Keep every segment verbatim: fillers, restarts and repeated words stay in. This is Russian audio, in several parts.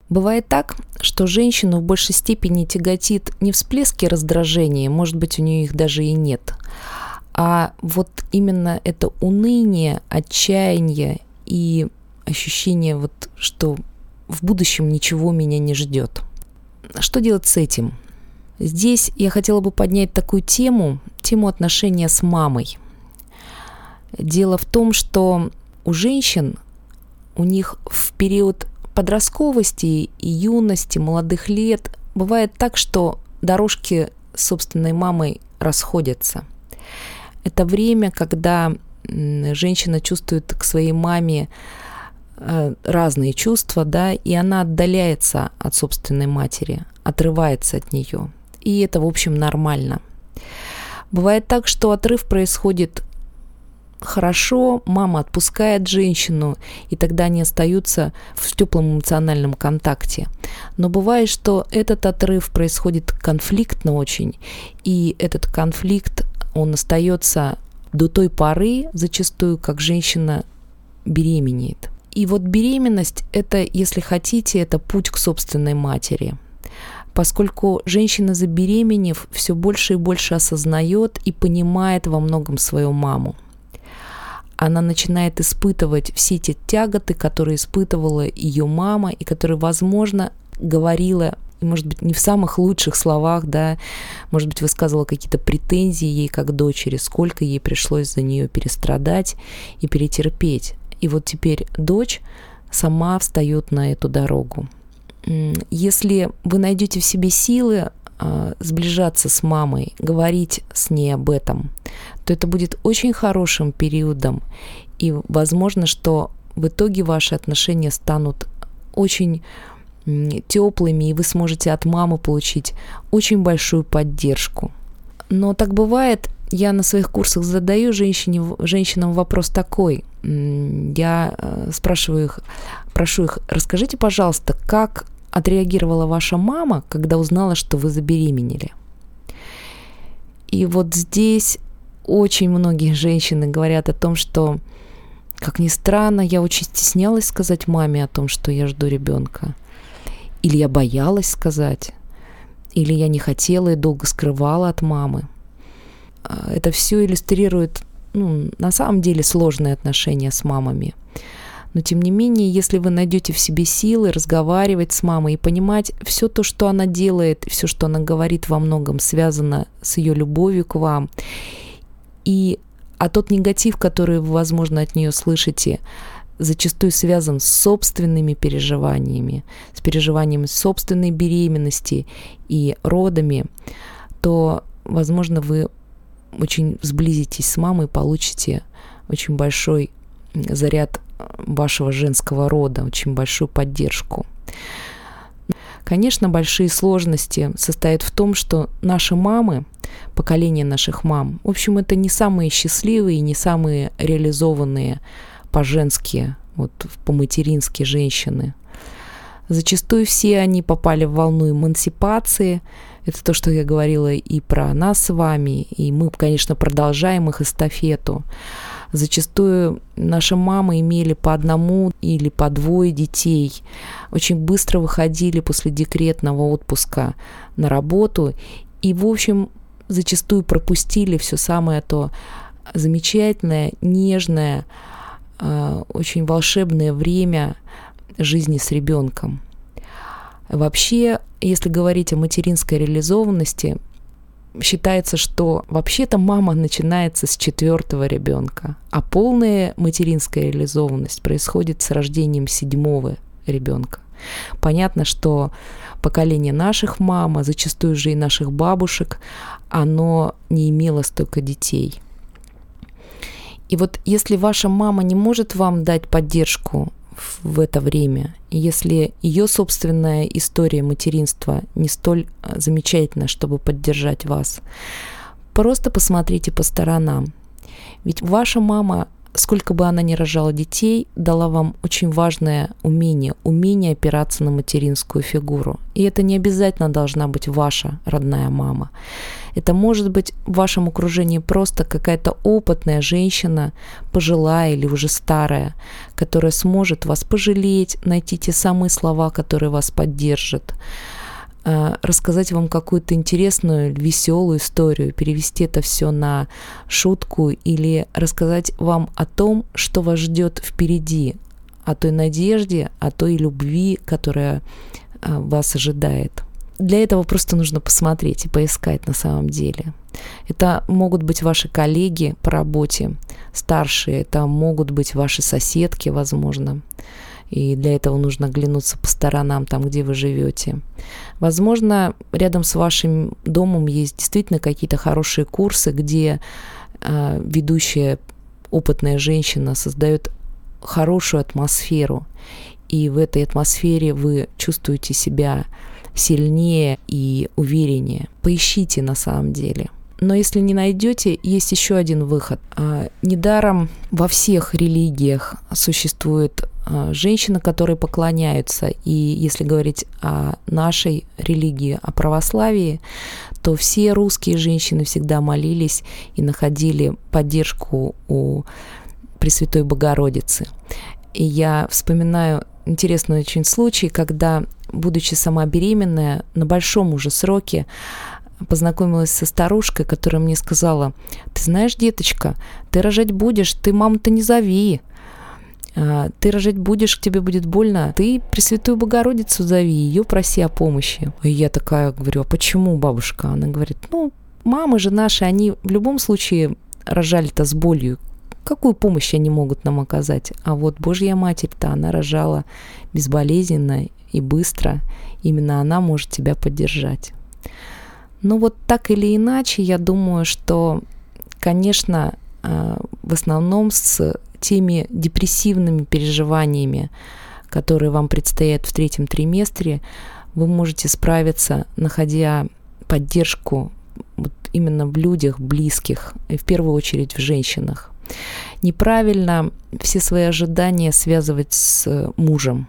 Бывает так, что женщину в большей степени тяготит не всплески раздражения, может быть, у нее их даже и нет, а вот именно это уныние, отчаяние и ощущение, вот, что в будущем ничего меня не ждет. Что делать с этим? Здесь я хотела бы поднять такую тему, тему отношения с мамой. Дело в том, что у женщин, у них в период подростковости и юности, молодых лет бывает так, что дорожки с собственной мамой расходятся. Это время, когда женщина чувствует к своей маме разные чувства, да, и она отдаляется от собственной матери, отрывается от нее. И это, в общем, нормально. Бывает так, что отрыв происходит хорошо, мама отпускает женщину, и тогда они остаются в теплом эмоциональном контакте. Но бывает, что этот отрыв происходит конфликтно очень, и этот конфликт, он остается до той поры, зачастую, как женщина беременеет. И вот беременность – это, если хотите, это путь к собственной матери. Поскольку женщина, забеременев, все больше и больше осознает и понимает во многом свою маму. Она начинает испытывать все те тяготы, которые испытывала ее мама, и которые, возможно, говорила, может быть, не в самых лучших словах, да, может быть, высказывала какие-то претензии ей как дочери, сколько ей пришлось за нее перестрадать и перетерпеть. И вот теперь дочь сама встает на эту дорогу. Если вы найдете в себе силы э, сближаться с мамой, говорить с ней об этом, то это будет очень хорошим периодом, и возможно, что в итоге ваши отношения станут очень теплыми, и вы сможете от мамы получить очень большую поддержку. Но так бывает, я на своих курсах задаю женщине, женщинам вопрос такой. Я спрашиваю их, прошу их, расскажите, пожалуйста, как отреагировала ваша мама, когда узнала, что вы забеременели? И вот здесь очень многие женщины говорят о том, что, как ни странно, я очень стеснялась сказать маме о том, что я жду ребенка. Или я боялась сказать, или я не хотела и долго скрывала от мамы. Это все иллюстрирует, ну, на самом деле, сложные отношения с мамами. Но, тем не менее, если вы найдете в себе силы разговаривать с мамой и понимать, все то, что она делает, все, что она говорит, во многом связано с ее любовью к вам, и а тот негатив, который вы, возможно, от нее слышите, зачастую связан с собственными переживаниями, с переживанием собственной беременности и родами, то, возможно, вы очень сблизитесь с мамой и получите очень большой заряд вашего женского рода, очень большую поддержку. Конечно, большие сложности состоят в том, что наши мамы, поколение наших мам, в общем, это не самые счастливые, не самые реализованные по-женски, вот, по-матерински женщины. Зачастую все они попали в волну эмансипации. Это то, что я говорила и про нас с вами, и мы, конечно, продолжаем их эстафету. Зачастую наши мамы имели по одному или по двое детей, очень быстро выходили после декретного отпуска на работу и, в общем, зачастую пропустили все самое то замечательное, нежное, очень волшебное время жизни с ребенком. Вообще, если говорить о материнской реализованности, считается, что вообще-то мама начинается с четвертого ребенка, а полная материнская реализованность происходит с рождением седьмого ребенка. Понятно, что поколение наших мам, а зачастую же и наших бабушек, оно не имело столько детей. И вот если ваша мама не может вам дать поддержку в это время, если ее собственная история материнства не столь замечательна, чтобы поддержать вас, просто посмотрите по сторонам. Ведь ваша мама сколько бы она ни рожала детей, дала вам очень важное умение, умение опираться на материнскую фигуру. И это не обязательно должна быть ваша родная мама. Это может быть в вашем окружении просто какая-то опытная женщина, пожилая или уже старая, которая сможет вас пожалеть, найти те самые слова, которые вас поддержат, рассказать вам какую-то интересную, веселую историю, перевести это все на шутку или рассказать вам о том, что вас ждет впереди, о той надежде, о той любви, которая вас ожидает. Для этого просто нужно посмотреть и поискать на самом деле. Это могут быть ваши коллеги по работе, старшие, это могут быть ваши соседки, возможно. И для этого нужно оглянуться по сторонам, там, где вы живете. Возможно, рядом с вашим домом есть действительно какие-то хорошие курсы, где э, ведущая опытная женщина создает хорошую атмосферу. И в этой атмосфере вы чувствуете себя сильнее и увереннее. Поищите на самом деле. Но если не найдете, есть еще один выход. Недаром во всех религиях существует женщины, которые поклоняются. И если говорить о нашей религии, о православии, то все русские женщины всегда молились и находили поддержку у Пресвятой Богородицы. И я вспоминаю интересный очень случай, когда, будучи сама беременная, на большом уже сроке, познакомилась со старушкой, которая мне сказала: ты знаешь, деточка, ты рожать будешь, ты маму-то не зови. Ты рожать будешь, тебе будет больно, ты Пресвятую Богородицу зови, ее проси о помощи. И я такая говорю: а почему, бабушка? Она говорит: ну, мамы же наши, они в любом случае рожали-то с болью. Какую помощь они могут нам оказать? А вот Божья Матерь-то, она рожала безболезненно и быстро. Именно она может тебя поддержать. Ну вот так или иначе, я думаю, что, конечно, в основном с теми депрессивными переживаниями, которые вам предстоят в третьем триместре, вы можете справиться, находя поддержку вот именно в людях близких, и в первую очередь в женщинах. Неправильно все свои ожидания связывать с мужем.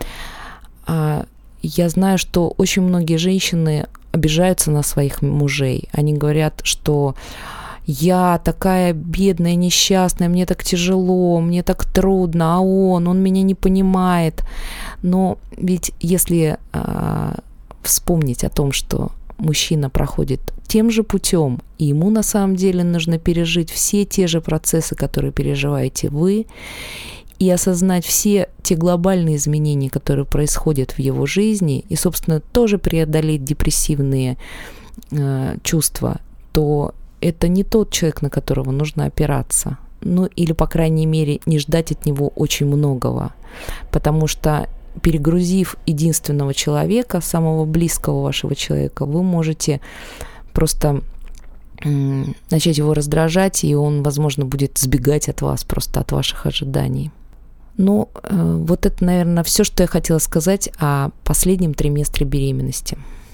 Я знаю, что очень многие женщины обижаются на своих мужей. Они говорят, что я такая бедная, несчастная, мне так тяжело, мне так трудно, а он, он меня не понимает. Но ведь если а, вспомнить о том, что мужчина проходит тем же путем, и ему на самом деле нужно пережить все те же процессы, которые переживаете вы, и осознать все те глобальные изменения, которые происходят в его жизни, и, собственно, тоже преодолеть депрессивные э, чувства, то это не тот человек, на которого нужно опираться. Ну, или, по крайней мере, не ждать от него очень многого. Потому что, перегрузив единственного человека, самого близкого вашего человека, вы можете просто м- начать его раздражать, и он, возможно, будет сбегать от вас, просто от ваших ожиданий. Ну, э, вот это, наверное, все, что я хотела сказать о последнем триместре беременности.